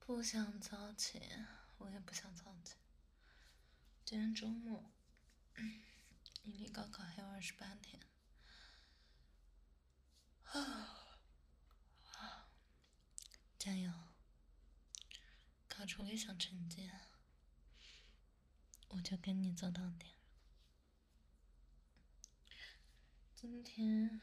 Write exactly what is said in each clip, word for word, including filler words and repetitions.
不想早起，我也不想早起。今天周末，离离高考还有二十八天，加油！考出理想成绩，我就跟你做到底。今天，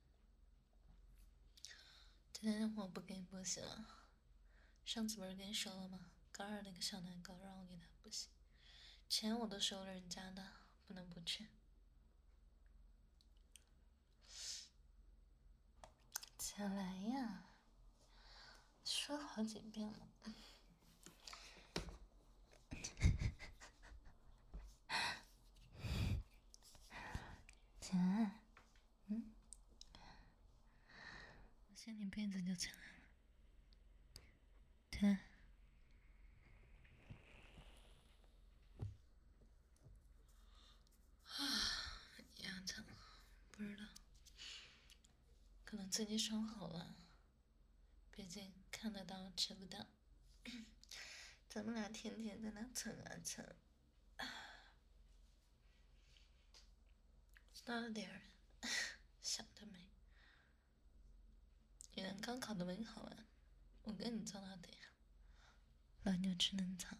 今天我不给你补习了。上次不是跟你说了吗？高二那个小奶狗让我给他补习，钱我都收了人家的，不能不去。起来呀！说好几遍了。起来，嗯，我掀你被子就起来了。起来。啊，牙疼，不知道，可能自己伤好了。毕竟看得到吃不到，咱们俩天天在那蹭啊蹭。到了点儿，想得美！原来高考的美好啊，我跟你做到底。老牛吃嫩草。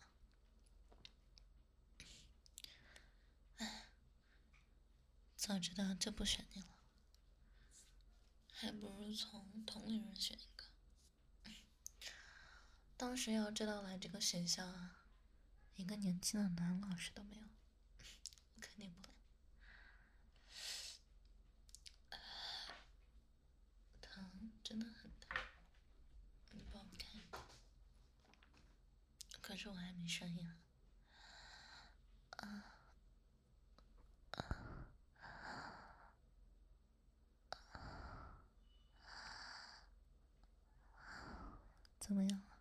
唉，早知道就不选你了，还不如从同龄人选一个。当时要知道来这个学校啊，一个年轻的男老师都没有，我肯定不来。疼，真的很疼，你帮我看。可是我还没刷牙。啊啊怎么样了？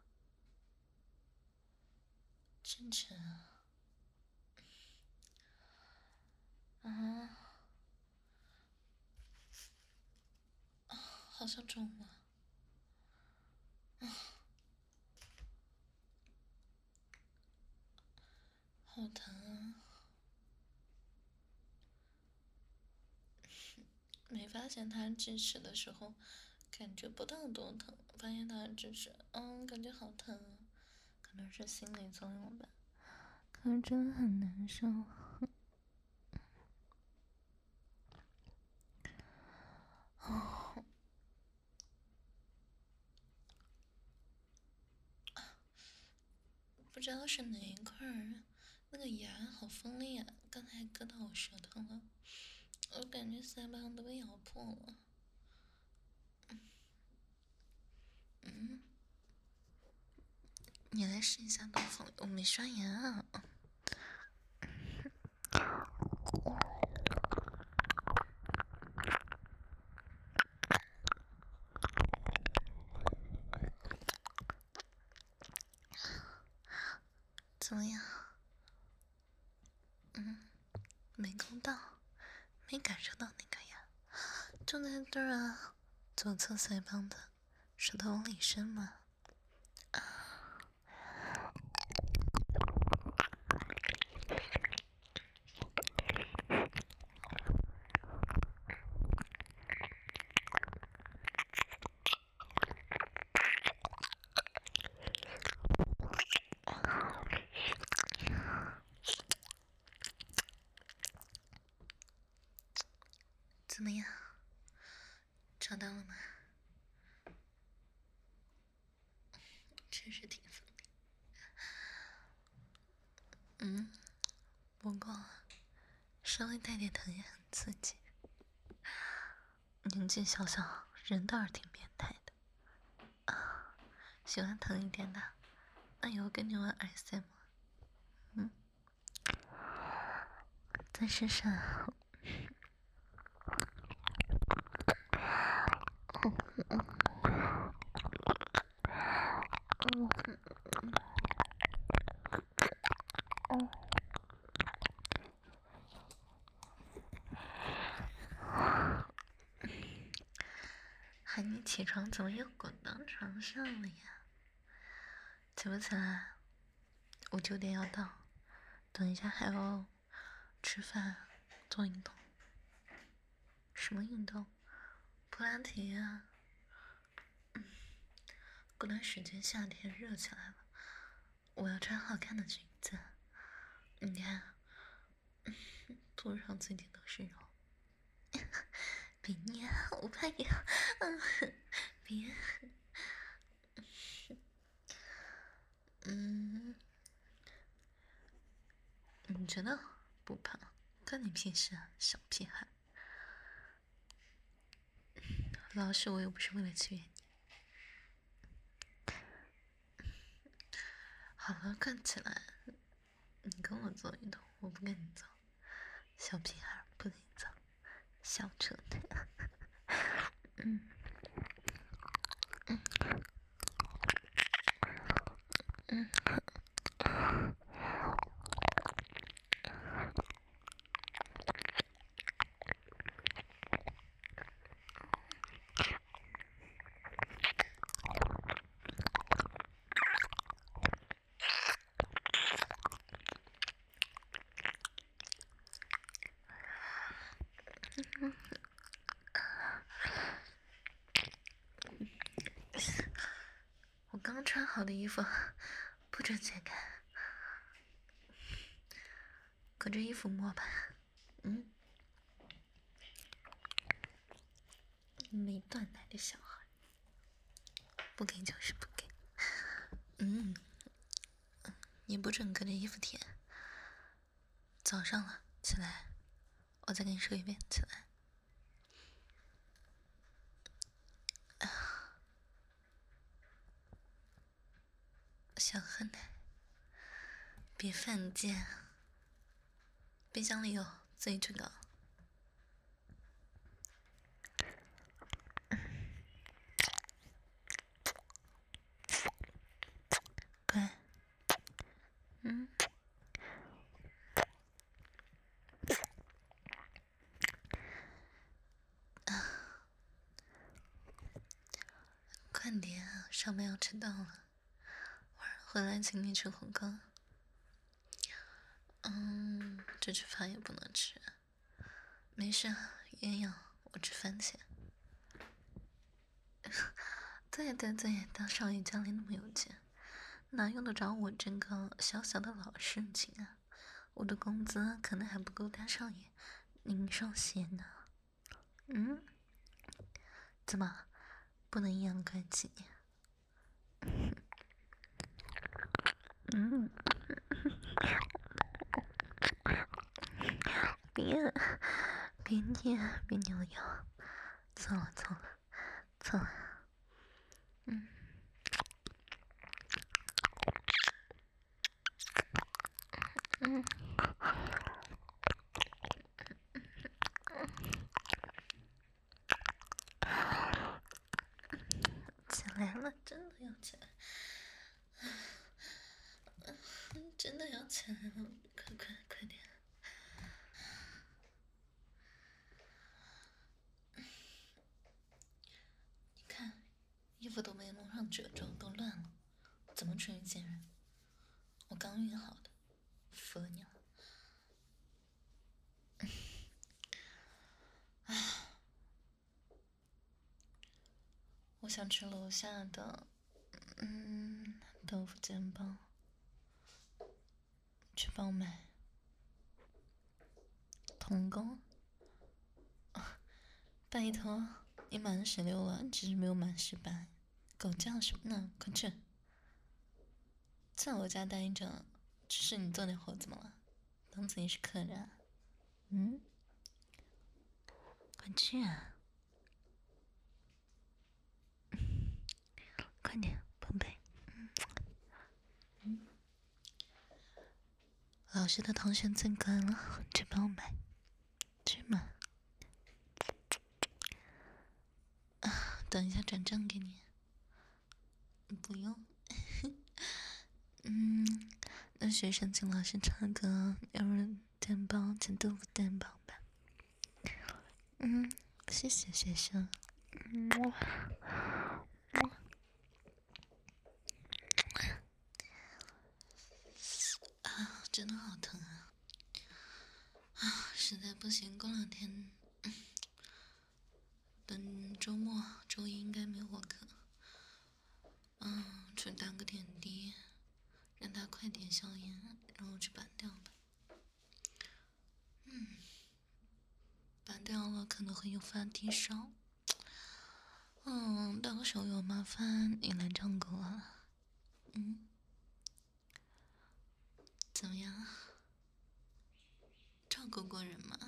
真沉啊！啊，好像肿了。啊，好疼啊！没发现他智齿的时候，感觉不到多疼。发现他智齿，嗯，感觉好疼啊！可能是心理作用吧。可是真的很难受。哦，不知道是哪一块儿，那个牙好锋利啊！刚才割到我舌头了，我感觉腮帮都被咬破了。嗯，你来试一下刀锋，我没刷牙啊。怎么样？嗯，没勾到，没感受到那个呀，就在这儿啊，左侧腮帮的，舌头往里伸嘛。啊，怎么样？找到了吗？确实挺锋利。嗯，不过稍微带点疼也很刺激。年纪小小，人倒是挺变态的。啊，喜欢疼一点的，那以后跟你玩 S M。嗯，再试试。喊你起床，怎么又滚到床上了呀？ 起不起来？我九点要到，等一下还要吃饭、做运动。什么运动？普拉提呀、嗯。过段时间夏天热起来了，我要穿好看的裙子。你看，肚上最近都是肉。别捏，我怕你。嗯，别。嗯，你觉得不胖？关你屁事啊，小屁孩！老师，我又不是为了气悦你。好了，快起来！你跟我做运动，我不跟你做。小屁孩不跟你做，小扯淡。嗯嗯嗯。我刚穿好的衣服不准解开，隔着衣服摸吧。嗯，没断奶的小孩，不给就是不给。嗯，你不准隔着衣服舔。早上了，起来，我再跟你说一遍，起来。想喝奶，别犯贱。冰箱里有，自己去搞。乖。嗯。快点啊，上班要迟到了。回来请你吃火锅。嗯，这吃饭也不能吃。没事，鸳鸯，我吃番茄。对对对，大少爷家里那么有钱，哪用得着我这个小小的老事情啊？我的工资可能还不够大少爷您双鞋呢。嗯？怎么不能阴阳怪气？嗯。别别念，别扭腰，错了错了错了。嗯。嗯。起来了，真的要起来，真的要起来了，快快快点！你看，衣服都没弄上褶皱，都乱了，怎么出去见人？我刚熨好的，服了你了。啊，我想吃楼下的，嗯，豆腐煎包，去帮我买。童工？拜托，你满十六了，只是没有满十八。狗叫什么呢？快去！在我家待着，只是你做点活怎么了？当自己是客人啊？嗯？快去啊！快点，宝贝。嗯。老师的同学最乖了，去帮我买，去嘛。啊，等一下转账给你。不用。嗯，那学生请老师唱歌，牛肉煎包加豆腐蛋包吧。嗯，谢谢学生。嗯。 真的好疼啊！啊，实在不行，过两天，嗯、等周末周一应该没有课，嗯，去打个点滴，让他快点消炎，然后去拔掉吧。嗯，拔掉了可能会诱发低烧。嗯，到时候有麻烦你来照顾我。嗯，怎么样？照顾过人吗？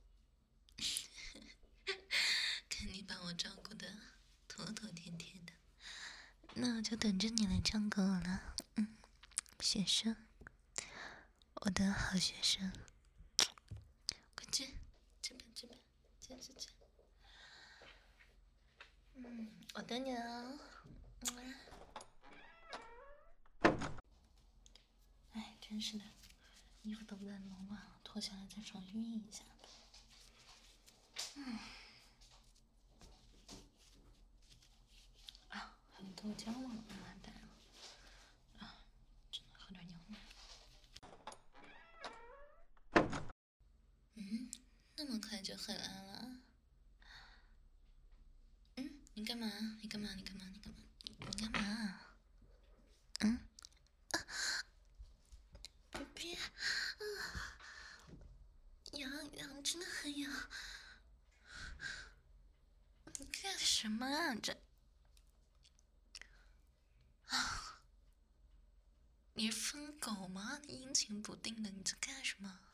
看你把我照顾的妥妥帖帖的，那我就等着你来照顾我了。嗯，学生，我的好学生，快去，去吧去吧，去去去。嗯，我等你哦。哎，真是的，衣服都不带弄乱，脱下来再重新熨一下。嗯。啊，还有豆浆忘了把它带了。啊，只能喝点牛奶。嗯，那么快就回来了？嗯，你干嘛？你干嘛？你干嘛？你干嘛？你干嘛？嗯？啊 ，B B， 啊，痒痒，真的很痒。你干什么啊？这啊，你是疯狗吗？你阴晴不定的，你在干什么？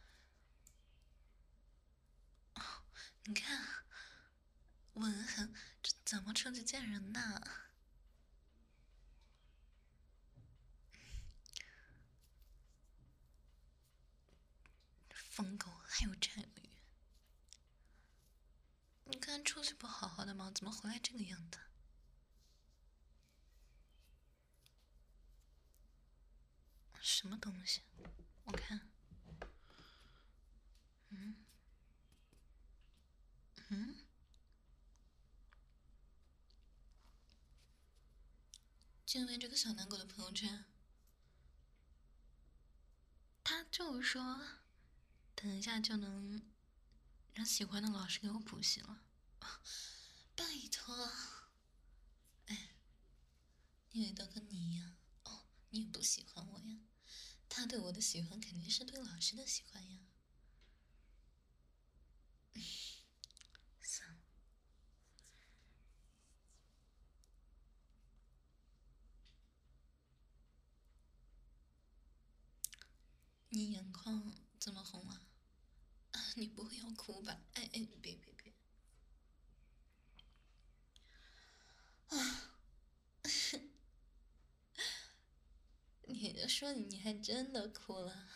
哦，你看，吻痕，这怎么出去见人呢？疯狗还有占有欲，你刚出去不好好的吗？怎么回来这个样子？什么东西？我看，嗯嗯，因为这个小奶狗的朋友圈，他就说，等一下就能让喜欢的老师给我补习了。拜托，哎，因为都跟你一样，哦，你也不喜欢我呀？他对我的喜欢肯定是对老师的喜欢呀。算了，你眼眶怎么红了？啊，你不会要哭吧？哎哎，别别别！啊，你说你还真的哭了。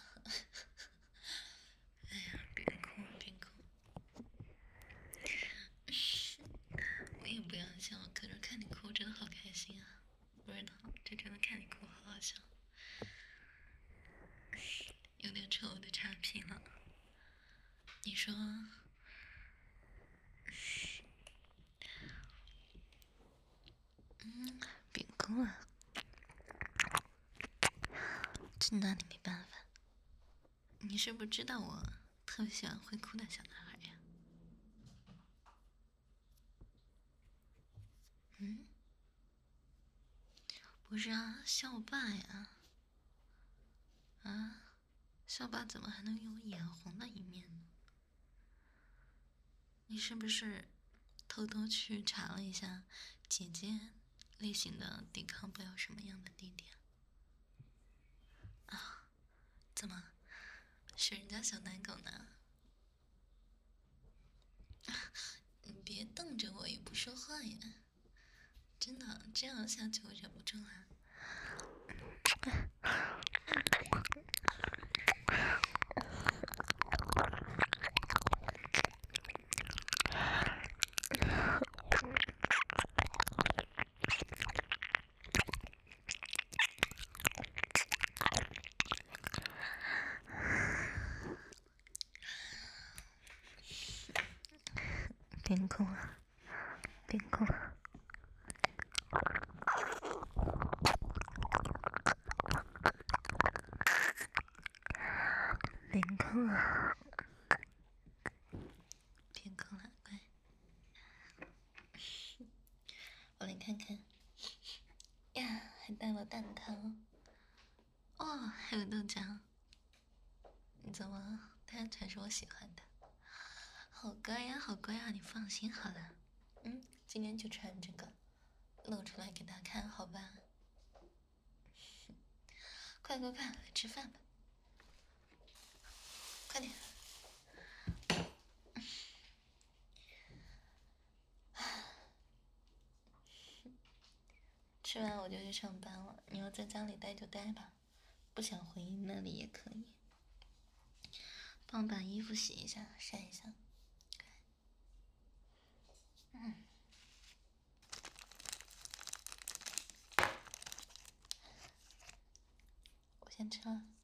哎呀，别哭别哭！我也不要笑，可是看你哭真的好开心啊！不知道，就觉得看你哭好好笑，有点扯我的岔皮了。你说，嗯，别哭了，这拿你没办法。你是不是知道我特别喜欢会哭的小男孩呀？嗯，不是啊，校霸呀。啊，校霸怎么还能有眼红的一面呢？你是不是偷偷去查了一下姐姐类型的抵抗不了什么样的弟弟啊？啊，怎么是人家小奶狗呢？你别瞪着我也不说话呀！真的，这样下去我忍不住了。别哭了，别哭了。 来看看。呀，还带了蛋挞。哦，还有豆浆。你怎么？它全是我喜欢的。好乖呀，好乖呀，你放心好了。嗯，今天就穿这个，露出来给他看，好吧？快快快，来吃饭吧！快点。吃完我就去上班了，你要在家里待就待吧，不想回那里也可以。帮我把衣服洗一下，晒一下。嗯。我先吃了。